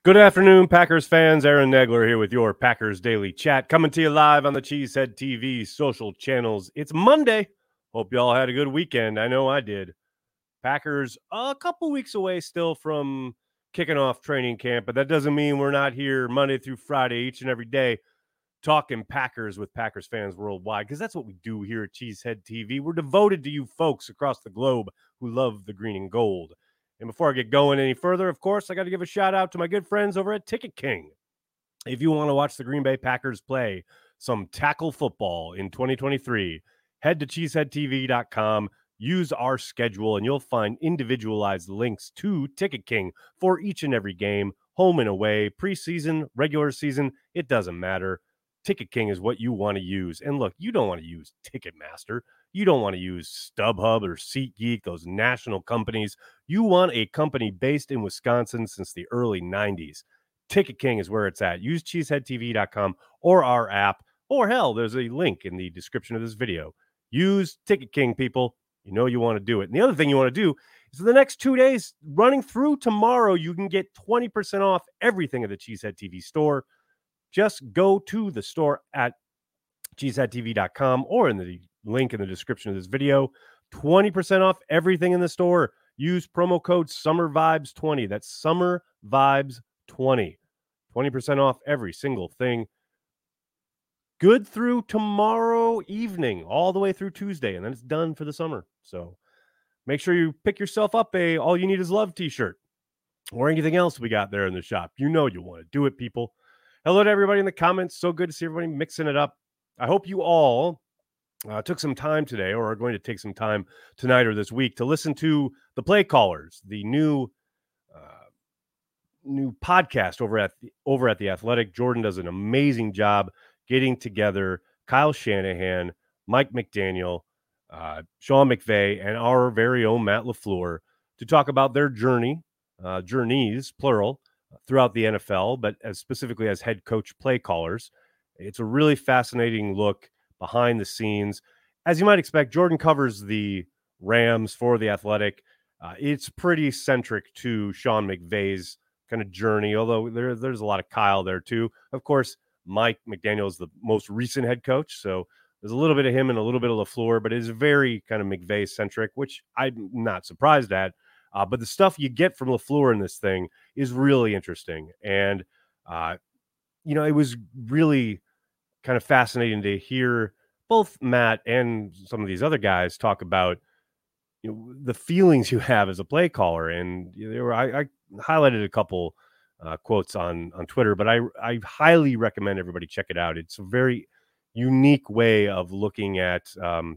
Good afternoon, Packers fans. Aaron Nagler here with your Packers Daily Chat, coming to you live on the Cheesehead TV social channels. It's Monday. Hope you all had a good weekend. I know I did. Packers a couple weeks away still from kicking off training camp, but that doesn't mean we're not here Monday through Friday each and every day talking Packers with Packers fans worldwide, because that's what we do here at Cheesehead TV. We're devoted to you folks across the globe who love the green and gold. And before I get going any further, of course, I got to give a shout out to my good friends over at Ticket King. If you want to watch the Green Bay Packers play some tackle football in 2023, head to cheeseheadtv.com, use our schedule, and you'll find individualized links to Ticket King for each and every game, home and away, preseason, regular season, it doesn't matter. Ticket King is what you want to use. And look, you don't want to use Ticketmaster. You don't want to use StubHub or SeatGeek, those national companies. You want a company based in Wisconsin since the early 90s. Ticket King is where it's at. Use cheeseheadtv.com or our app, or hell, there's a link in the description of this video. Use Ticket King, people. You know you want to do it. And the other thing you want to do is, for the next 2 days, running through tomorrow, you can get 20% off everything at the Cheesehead TV store. Just go to the store at cheeseheadtv.com or in the link in the description of this video. 20% off everything in the store. Use promo code SummerVibes20. That's SummerVibes20. 20% off every single thing. Good through tomorrow evening, all the way through Tuesday, and then it's done for the summer. So make sure you pick yourself up a All You Need Is Love t-shirt or anything else we got there in the shop. You know you want to do it, people. Hello to everybody in the comments. So good to see everybody mixing it up. I hope you all took some time today, or are going to take some time tonight or this week, to listen to the Play Callers, the new podcast over at the Athletic. Jordan does an amazing job getting together Kyle Shanahan, Mike McDaniel, Sean McVay, and our very own Matt LaFleur to talk about their journeys, plural, throughout the NFL, but specifically as head coach play callers. It's a really fascinating look behind the scenes. As you might expect, Jordan covers the Rams for the Athletic. It's pretty centric to Sean McVay's kind of journey, although there's a lot of Kyle there too. Of course, Mike McDaniel is the most recent head coach, so there's a little bit of him and a little bit of LaFleur, but it's very kind of McVay centric, which I'm not surprised at. But the stuff you get from LaFleur in this thing is really interesting. And, it was really kind of fascinating to hear both Matt and some of these other guys talk about the feelings you have as a play caller. And I highlighted a couple quotes on Twitter, but I highly recommend everybody check it out. It's a very unique way of looking at,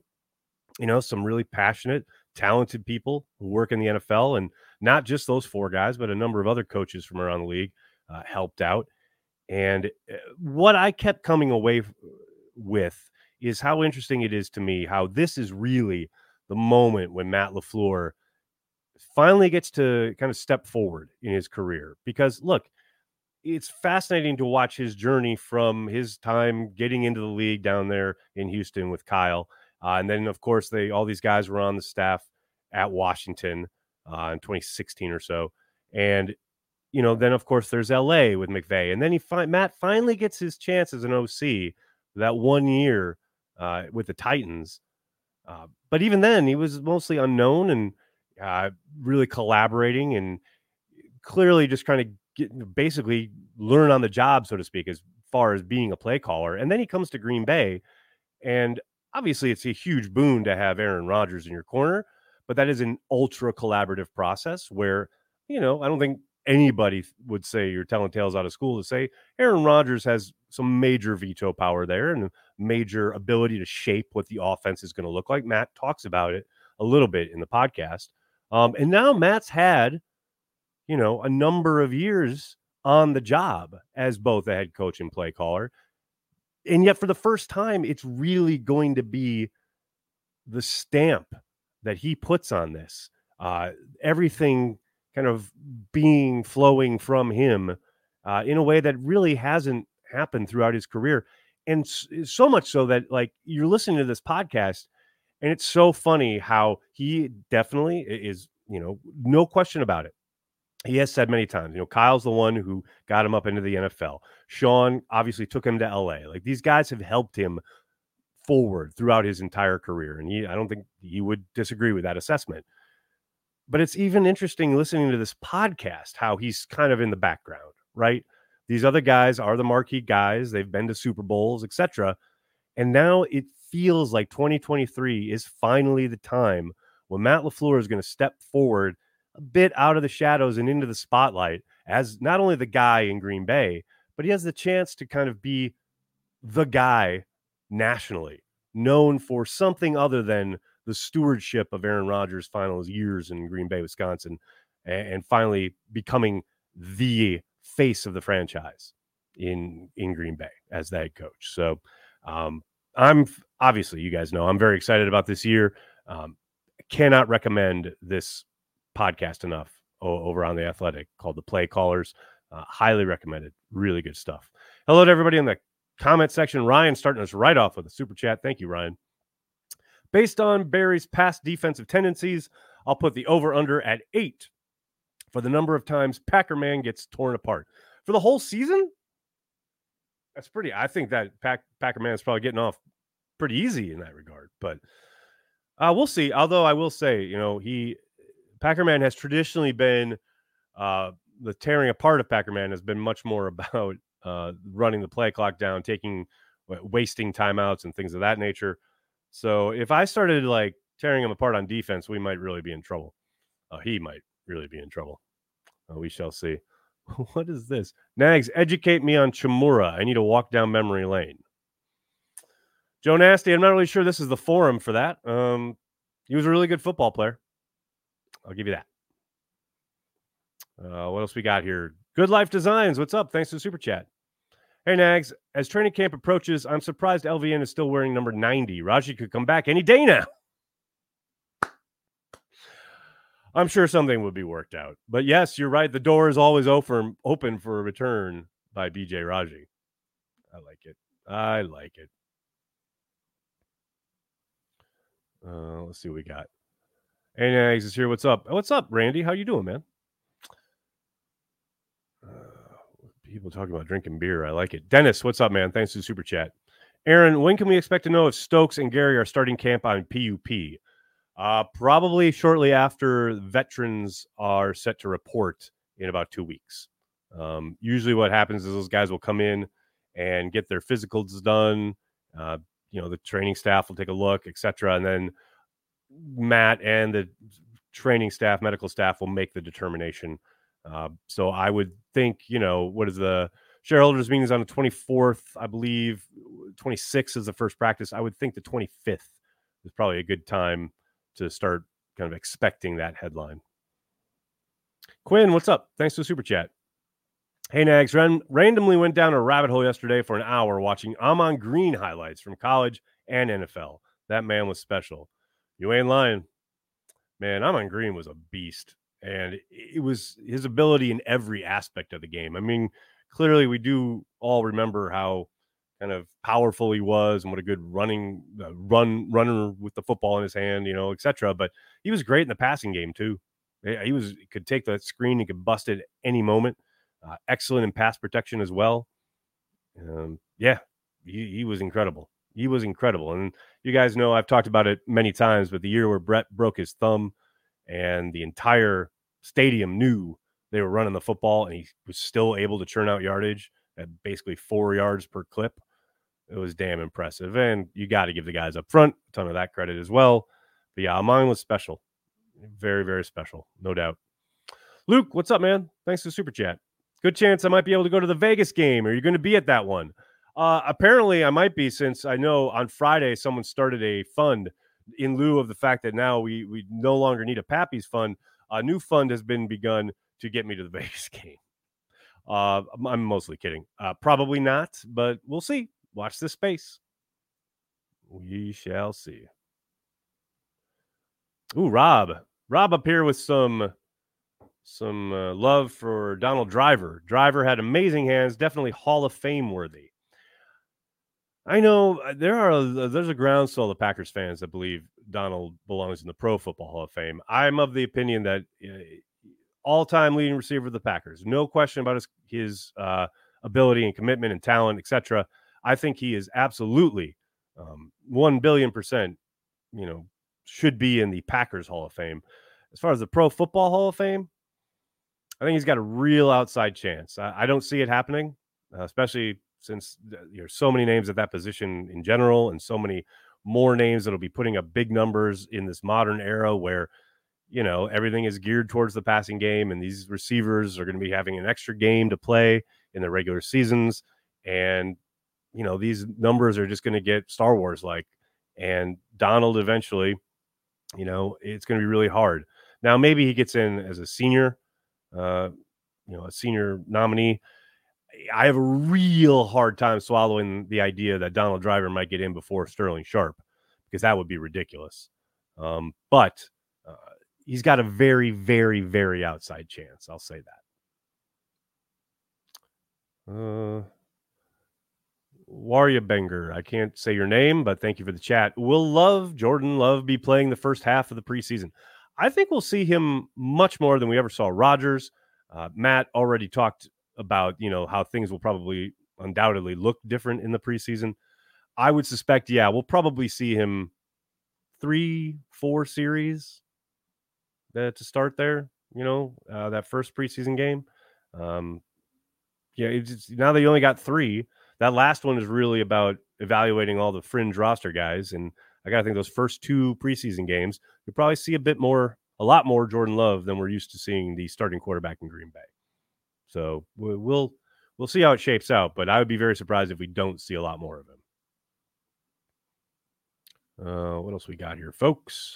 some really passionate, talented people who work in the NFL, and not just those four guys, but a number of other coaches from around the league helped out. And what I kept coming away with is how interesting it is to me how this is really the moment when Matt LaFleur finally gets to kind of step forward in his career. Because look, it's fascinating to watch his journey from his time getting into the league down there in Houston with Kyle. And then, of course, all these guys were on the staff at Washington in 2016 or so. And, then, of course, there's L.A. with McVay. And then Matt finally gets his chance as an OC that 1 year with the Titans. But even then, he was mostly unknown and really collaborating and clearly just trying to basically learn on the job, so to speak, as far as being a play caller. And then he comes to Green Bay, and obviously it's a huge boon to have Aaron Rodgers in your corner, but that is an ultra collaborative process where, I don't think anybody would say you're telling tales out of school to say Aaron Rodgers has some major veto power there and a major ability to shape what the offense is going to look like. Matt talks about it a little bit in the podcast. And now Matt's had, a number of years on the job as both a head coach and play caller. And yet for the first time, it's really going to be the stamp that he puts on this. Everything kind of flowing from him in a way that really hasn't happened throughout his career. And so much so that, like, you're listening to this podcast, and it's so funny how he definitely is, no question about it, he has said many times, Kyle's the one who got him up into the NFL. Sean obviously took him to LA. Like, these guys have helped him forward throughout his entire career. And I don't think he would disagree with that assessment. But it's even interesting listening to this podcast, how he's kind of in the background, right? These other guys are the marquee guys. They've been to Super Bowls, etc. And now it feels like 2023 is finally the time when Matt LaFleur is going to step forward a bit out of the shadows and into the spotlight as not only the guy in Green Bay, but he has the chance to kind of be the guy nationally, known for something other than the stewardship of Aaron Rodgers' final years in Green Bay, Wisconsin, and finally becoming the face of the franchise in Green Bay as the head coach. So I'm obviously, you guys know, I'm very excited about this year. Cannot recommend this podcast enough over on The Athletic called The Play Callers. Highly recommended. Really good stuff. Hello to everybody in the comment section. Ryan starting us right off with a super chat. Thank you, Ryan. Based on Barry's past defensive tendencies, I'll put the over-under at 8 for the number of times Packer Man gets torn apart. For the whole season? That's pretty. I think that Packer Man is probably getting off pretty easy in that regard. But we'll see. Although I will say, Packer Man has traditionally been the tearing apart of Packer Man has been much more about running the play clock down, wasting timeouts and things of that nature. So if I started like tearing him apart on defense, we might really be in trouble. He might really be in trouble. We shall see. What is this? Nags, educate me on Chimura. I need to walk down memory lane. Joe Nasty, I'm not really sure this is the forum for that. He was a really good football player. I'll give you that. What else we got here? Good Life Designs. What's up? Thanks for the super chat. Hey, Nags, as training camp approaches, I'm surprised LVN is still wearing number 90. Raji could come back any day now. I'm sure something would be worked out. But yes, you're right. The door is always open for a return by BJ Raji. I like it. Let's see what we got. Hey, Nags is here. What's up? What's up, Randy? How you doing, man? People talking about drinking beer. I like it. Dennis, what's up, man? Thanks for the super chat. Aaron, when can we expect to know if Stokes and Gary are starting camp on PUP? Probably shortly after veterans are set to report in about 2 weeks. Usually what happens is those guys will come in and get their physicals done. The training staff will take a look, etc. And then Matt and the training staff, medical staff will make the determination. So I would think, what is the shareholders meetings on the 24th, I believe 26th is the first practice. I would think the 25th is probably a good time to start kind of expecting that headline. Quinn, what's up? Thanks for the super chat. Hey, Nags, randomly went down a rabbit hole yesterday for an hour watching Ahman Green highlights from college and NFL. That man was special. You ain't lying. Man, Ahman Green was a beast. And it was his ability in every aspect of the game. I mean, clearly we do all remember how kind of powerful he was and what a good runner with the football in his hand, etc. But he was great in the passing game too. He could take the screen, he could bust it at any moment. Excellent in pass protection as well. He was incredible. He was incredible. And you guys know I've talked about it many times, but the year where Brett broke his thumb and the entire stadium knew they were running the football and he was still able to churn out yardage at basically 4 yards per clip. It was damn impressive. And you got to give the guys up front a ton of that credit as well. But yeah, mine was special. Very, very special. No doubt. Luke, what's up, man? Thanks for the super chat. Good chance I might be able to go to the Vegas game. Are you going to be at that one? Apparently I might be, since I know on Friday someone started a fund in lieu of the fact that now we no longer need a Pappy's fund. A new fund has been begun to get me to the Vegas game. I'm mostly kidding. Probably not, but we'll see. Watch this space. We shall see. Ooh, Rob up here with some love for Donald Driver. Driver had amazing hands, definitely Hall of Fame worthy. I know there's a groundswell of Packers fans that believe Donald belongs in the Pro Football Hall of Fame. I'm of the opinion that all-time leading receiver of the Packers. No question about his ability and commitment and talent, etc. I think he is absolutely 1 billion%, should be in the Packers Hall of Fame. As far as the Pro Football Hall of Fame, I think he's got a real outside chance. I don't see it happening, especially since there's so many names at that position in general and so many more names that'll be putting up big numbers in this modern era where, everything is geared towards the passing game, and these receivers are going to be having an extra game to play in the regular seasons. And, these numbers are just going to get Star Wars-like. And Donald eventually, it's going to be really hard. Now, maybe he gets in as a senior, a senior nominee. I have a real hard time swallowing the idea that Donald Driver might get in before Sterling Sharp, because that would be ridiculous. But he's got a very, very, very outside chance. I'll say that. Warrior Benger, I can't say your name, but thank you for the chat. Will Jordan Love be playing the first half of the preseason? I think we'll see him much more than we ever saw Rodgers. Matt already talked about, how things will probably undoubtedly look different in the preseason. I would suspect, we'll probably see him 3-4 series to start there, that first preseason game. Now that you only got 3, that last one is really about evaluating all the fringe roster guys. And I got to think those first 2 preseason games, you'll probably see a lot more Jordan Love than we're used to seeing the starting quarterback in Green Bay. So we'll see how it shapes out, but I would be very surprised if we don't see a lot more of him. What else we got here, folks?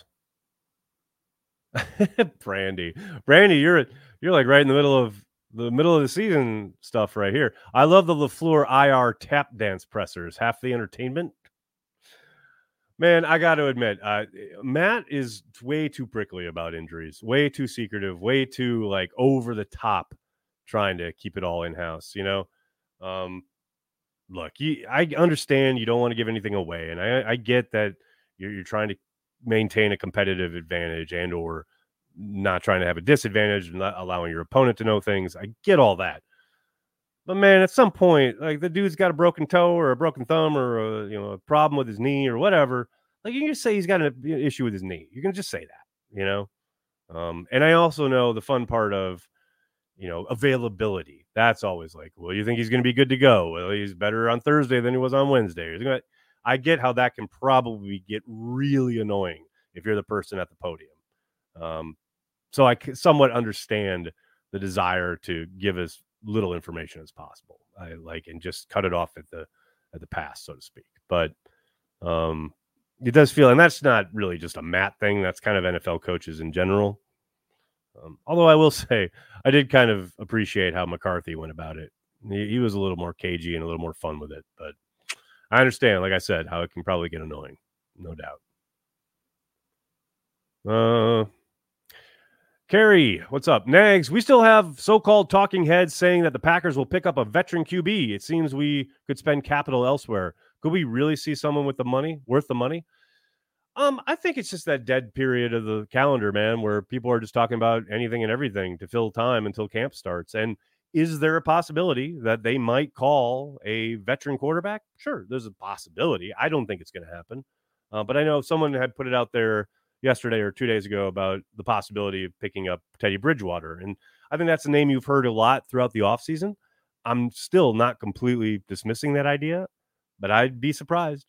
Brandy, you're like right in the middle of the season stuff right here. I love the LaFleur IR tap dance pressers. Half the entertainment. Man, I got to admit, Matt is way too prickly about injuries, way too secretive, way too over the top, trying to keep it all in house. Look, I understand you don't want to give anything away, and I get that you're trying to maintain a competitive advantage and or not trying to have a disadvantage and not allowing your opponent to know things. I get all that. But man, at some point, the dude's got a broken toe or a broken thumb or a problem with his knee or whatever. You can just say he's got an issue with his knee. You can just say that, And I also know the fun part of, availability. That's always well, you think he's going to be good to go? Well, he's better on Thursday than he was on Wednesday. I get how that can probably get really annoying if you're the person at the podium. So I somewhat understand the desire to give as little information as possible. And just cut it off at the pass, so to speak. But it does feel, and that's not really just a Matt thing. That's kind of NFL coaches in general. Although I will say, I did kind of appreciate how McCarthy went about it. He was a little more cagey and a little more fun with it. But I understand, like I said, how it can probably get annoying. No doubt. Carrie, what's up? Nags, we still have so-called talking heads saying that the Packers will pick up a veteran QB. It seems we could spend capital elsewhere. Could we really see someone with worth the money? I think it's just that dead period of the calendar, man, where people are just talking about anything and everything to fill time until camp starts. And is there a possibility that they might call a veteran quarterback? Sure, there's a possibility. I don't think it's going to happen. But I know someone had put it out there yesterday or 2 days ago about the possibility of picking up Teddy Bridgewater. And I think that's a name you've heard a lot throughout the offseason. I'm still not completely dismissing that idea, but I'd be surprised.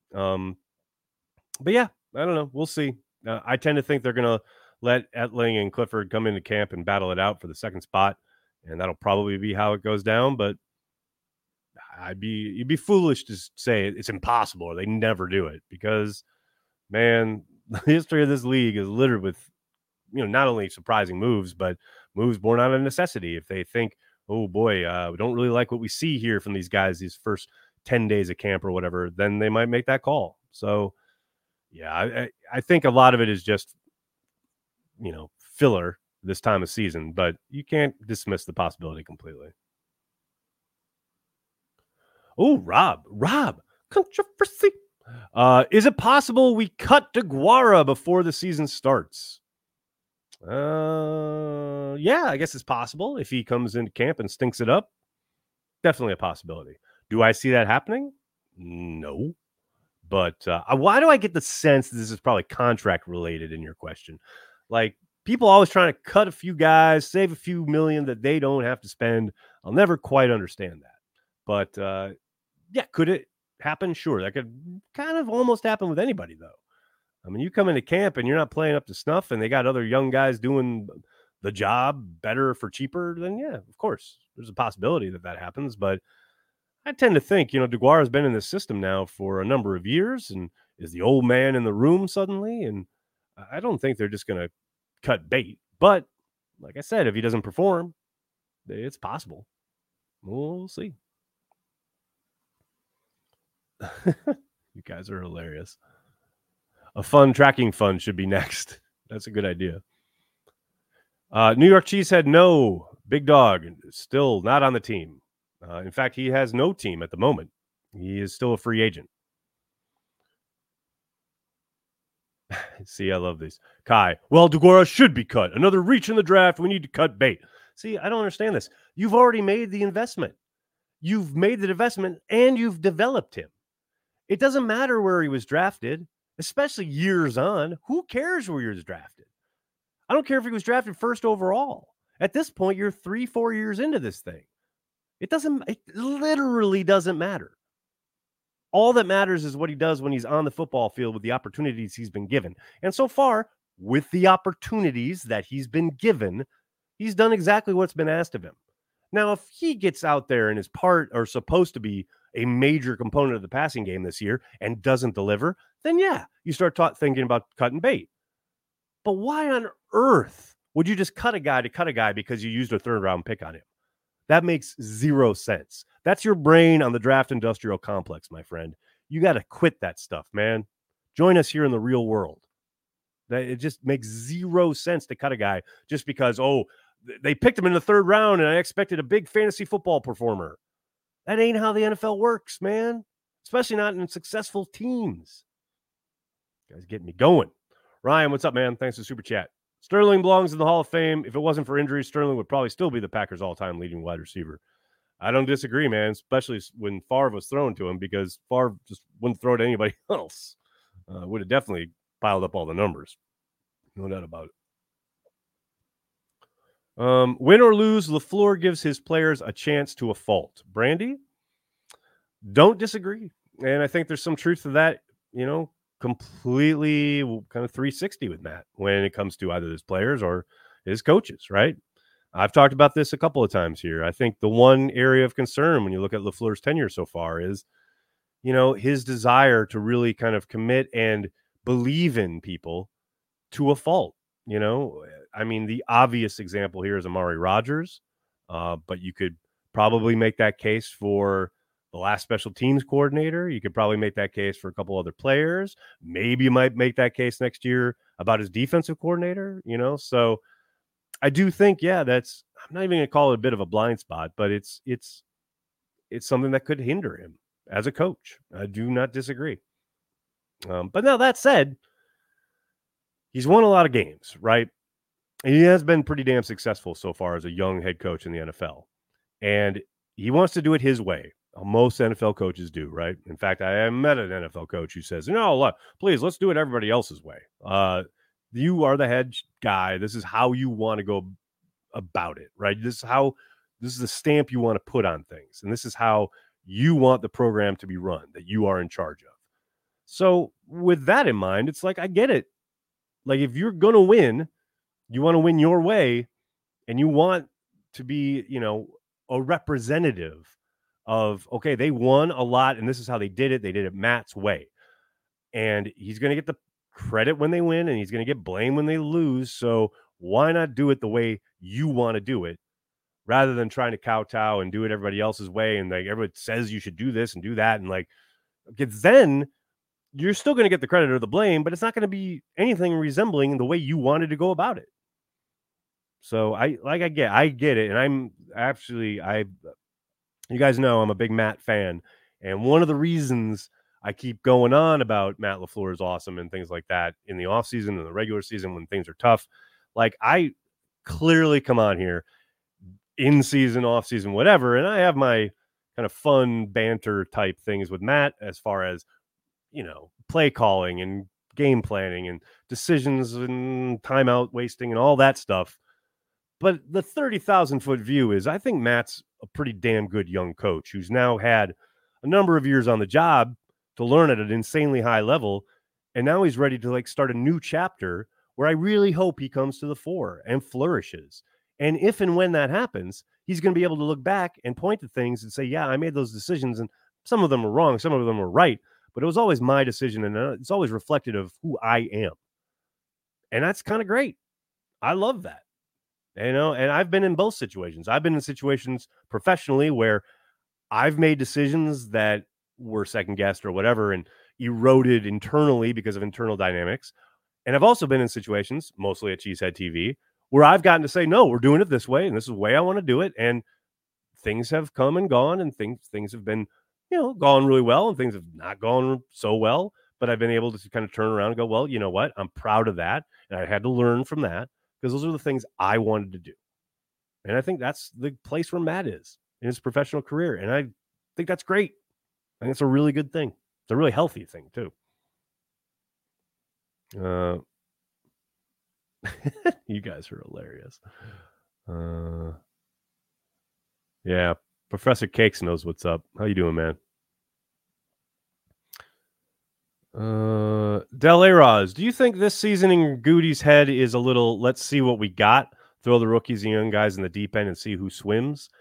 But yeah, I don't know. We'll see. I tend to think they're going to let Etling and Clifford come into camp and battle it out for the second spot. And that'll probably be how it goes down. But you'd be foolish to say it's impossible or they never do it, because, man, the history of this league is littered with, not only surprising moves, but moves born out of necessity. If they think, oh boy, we don't really like what we see here from these guys, these first 10 days of camp or whatever, then they might make that call. So yeah, I think a lot of it is just, filler this time of season, but you can't dismiss the possibility completely. Oh, Rob, controversy. Is it possible we cut DeGuara before the season starts? Yeah, I guess it's possible if he comes into camp and stinks it up. Definitely a possibility. Do I see that happening? No. But why do I get the sense that this is probably contract related in your question? Like people always trying to cut a few guys, save a few million that they don't have to spend. I'll never quite understand that. But yeah, could it happen? Sure. That could kind of almost happen with anybody, though. I mean, you come into camp and you're not playing up to snuff, and they got other young guys doing the job better for cheaper. Then, yeah, of course, there's a possibility that happens. But I tend to think, DeGuara has been in this system now for a number of years and is the old man in the room suddenly. And I don't think they're just going to cut bait. But like I said, if he doesn't perform, it's possible. We'll see. You guys are hilarious. A fun tracking fund should be next. That's a good idea. New York Cheesehead, no. Big Dog, still not on the team. In fact, he has no team at the moment. He is still a free agent. See, I love these. Kai, well, DeGuara should be cut. Another reach in the draft. We need to cut bait. See, I don't understand this. You've already made the investment. You've made the investment and you've developed him. It doesn't matter where he was drafted, especially years on. Who cares where he was drafted? I don't care if he was drafted first overall. At this point, you're 3-4 years into this thing. It literally doesn't matter. All that matters is what he does when he's on the football field with the opportunities he's been given. And so far, with the opportunities that he's been given, he's done exactly what's been asked of him. Now, if he gets out there and is part or supposed to be a major component of the passing game this year and doesn't deliver, then yeah, you start thinking about cutting bait. But why on earth would you just cut a guy because you used a third-round pick on him? That makes zero sense. That's your brain on the draft industrial complex, my friend. You got to quit that stuff, man. Join us here in the real world. It just makes zero sense to cut a guy just because, they picked him in the third round and I expected a big fantasy football performer. That ain't how the NFL works, man. Especially not in successful teams. You guys getting me going. Ryan, what's up, man? Thanks for the super chat. Sterling belongs in the Hall of Fame. If it wasn't for injuries, Sterling would probably still be the Packers' all-time leading wide receiver. I don't disagree, man, especially when Favre was thrown to him because Favre just wouldn't throw to anybody else. Would have definitely piled up all the numbers. No doubt about it. Win or lose, LaFleur gives his players a chance to a fault. Brandy, don't disagree. And I think there's some truth to that, completely kind of 360 with Matt when it comes to either his players or his coaches, right? I've talked about this a couple of times here. I think the one area of concern when you look at LaFleur's tenure so far is, his desire to really kind of commit and believe in people to a fault. I mean, the obvious example here is Amari Rodgers, but you could probably make that case for the last special teams coordinator. You could probably make that case for a couple other players. Maybe you might make that case next year about his defensive coordinator, So I do think, I'm not even going to call it a bit of a blind spot, but it's something that could hinder him as a coach. I do not disagree. But now that said, he's won a lot of games, right? And he has been pretty damn successful so far as a young head coach in the NFL. And he wants to do it his way. Most NFL coaches do, right? In fact, I met an NFL coach who says, no, please, let's do it everybody else's way. You are the head guy. This is how you want to go about it, right? This is the stamp you want to put on things. And this is how you want the program to be run, that you are in charge of. So with that in mind, it's like, I get it. Like if you're going to win, you want to win your way and you want to be, a representative of, okay, they won a lot and this is how they did it. They did it Matt's way. And he's going to get the credit when they win and he's going to get blamed when they lose. So why not do it the way you want to do it rather than trying to kowtow and do it everybody else's way? And like everybody says you should do this and do that. And like, because then you're still going to get the credit or the blame, but it's not going to be anything resembling the way you wanted to go about it. So I get it. And I'm actually, you guys know I'm a big Matt fan. And one of the reasons I keep going on about Matt LaFleur is awesome and things like that in the offseason and the regular season when things are tough. Like, I clearly come on here in season, off season, whatever, and I have my kind of fun banter type things with Matt as far as, play calling and game planning and decisions and timeout wasting and all that stuff. But the 30,000 foot view is, I think Matt's a pretty damn good young coach who's now had a number of years on the job to learn at an insanely high level. And now he's ready to start a new chapter where I really hope he comes to the fore and flourishes. And if and when that happens, he's going to be able to look back and point to things and say, yeah, I made those decisions and some of them were wrong. Some of them were right, but it was always my decision. And it's always reflective of who I am. And that's kind of great. I love that. And I've been in both situations. I've been in situations professionally where I've made decisions that were second guessed or whatever and eroded internally because of internal dynamics. And I've also been in situations, mostly at Cheesehead TV, where I've gotten to say, no, we're doing it this way. And this is the way I want to do it. And things have come and gone and things have been, gone really well and things have not gone so well. But I've been able to kind of turn around and go, well, you know what? I'm proud of that. And I had to learn from that because those are the things I wanted to do. And I think that's the place where Matt is in his professional career. And I think that's great. I think it's a really good thing. It's a really healthy thing, too. You guys are hilarious. Yeah, Professor Cakes knows what's up. How you doing, man? Del Aros, do you think this season in Goody's head is a little, let's see what we got, throw the rookies and young guys in the deep end and see who swims?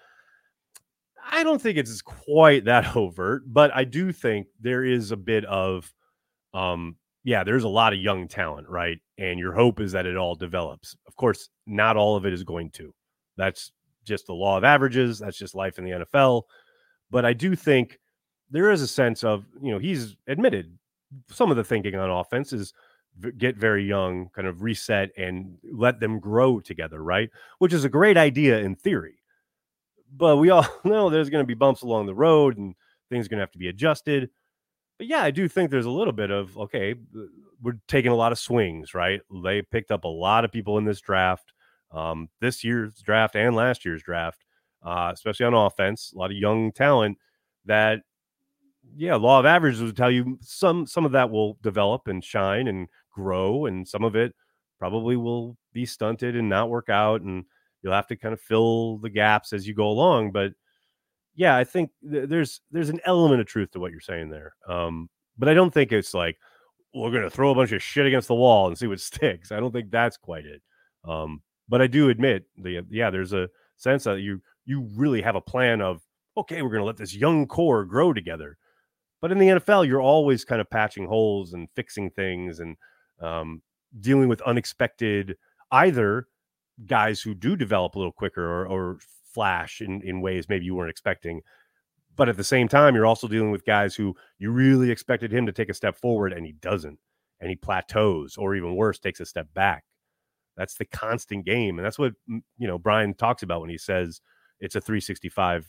I don't think it's quite that overt, but I do think there is a bit of, there's a lot of young talent, right? And your hope is that it all develops. Of course, not all of it is going to. That's just the law of averages. That's just life in the NFL. But I do think there is a sense of, he's admitted some of the thinking on offense is get very young, kind of reset and let them grow together, right? Which is a great idea in theory. But we all know there's going to be bumps along the road and things are going to have to be adjusted. But yeah, I do think there's a little bit of, okay, we're taking a lot of swings, right? They picked up a lot of people in this draft, this year's draft and last year's draft, especially on offense, a lot of young talent that, law of averages would tell you some of that will develop and shine and grow. And some of it probably will be stunted and not work out. And you'll have to kind of fill the gaps as you go along. But yeah, I think there's an element of truth to what you're saying there. But I don't think it's like we're going to throw a bunch of shit against the wall and see what sticks. I don't think that's quite it. But I do admit there's a sense that you really have a plan of, okay, we're going to let this young core grow together. But in the NFL, you're always kind of patching holes and fixing things and dealing with unexpected either guys who do develop a little quicker or flash in ways maybe you weren't expecting. But at the same time, you're also dealing with guys who you really expected him to take a step forward and he doesn't, and he plateaus, or even worse, takes a step back. That's the constant game. And that's what, Brian talks about when he says it's a 365,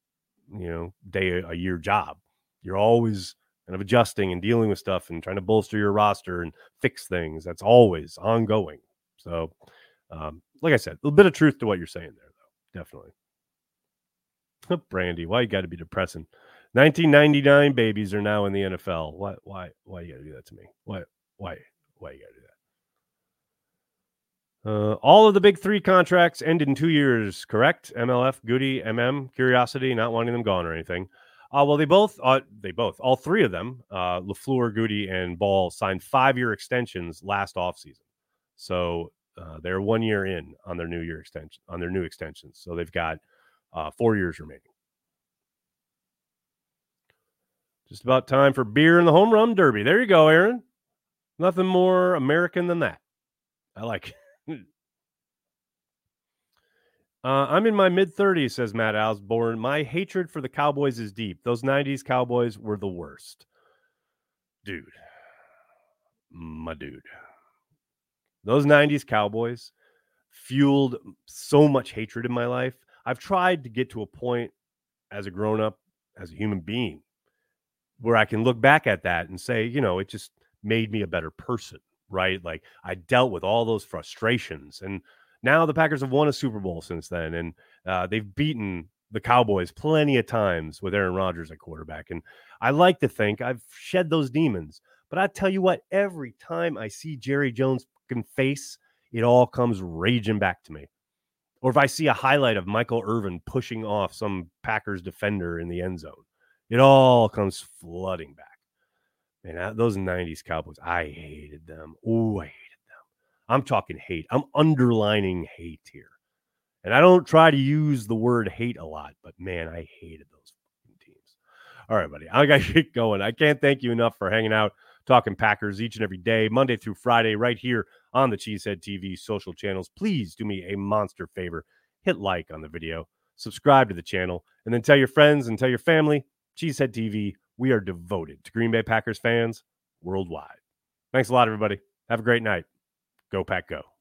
day a year job. You're always kind of adjusting and dealing with stuff and trying to bolster your roster and fix things. That's always ongoing. So, like I said, a little bit of truth to what you're saying there, though. Definitely. Brandy, why you got to be depressing? 1999 babies are now in the NFL. Why you got to do that to me? Why you got to do that? All of the big three contracts end in 2 years, correct? MLF, Goody, Curiosity, not wanting them gone or anything. Well, they both, all three of them, LaFleur, Goody, and Ball signed 5-year extensions last offseason. So they're 1 year in on their new extensions. So they've got 4 years remaining. Just about time for beer in the home run derby. There you go, Aaron. Nothing more American than that. I like it. I'm in my mid-30s, says Matt Osborne. My hatred for the Cowboys is deep. Those 90s Cowboys were the worst. Dude. My dude. Those 90s Cowboys fueled so much hatred in my life. I've tried to get to a point as a grown-up, as a human being, where I can look back at that and say, it just made me a better person. right? Like I dealt with all those frustrations, and now the Packers have won a Super Bowl since then, and they've beaten the Cowboys plenty of times with Aaron Rodgers at quarterback. And I like to think I've shed those demons. But I tell you what, every time I see Jerry Jones' face, it all comes raging back to me. Or if I see a highlight of Michael Irvin pushing off some Packers defender in the end zone, it all comes flooding back. Man, those 90s Cowboys, I hated them. Oh, I hated them. I'm talking hate. I'm underlining hate here. And I don't try to use the word hate a lot, but man, I hated those teams. All right, buddy. I got to get going. I can't thank you enough for hanging out, talking Packers each and every day, Monday through Friday, right here on the Cheesehead TV social channels. Please do me a monster favor. Hit like on the video, subscribe to the channel, and then tell your friends and tell your family. Cheesehead TV, we are devoted to Green Bay Packers fans worldwide. Thanks a lot, everybody. Have a great night. Go Pack Go.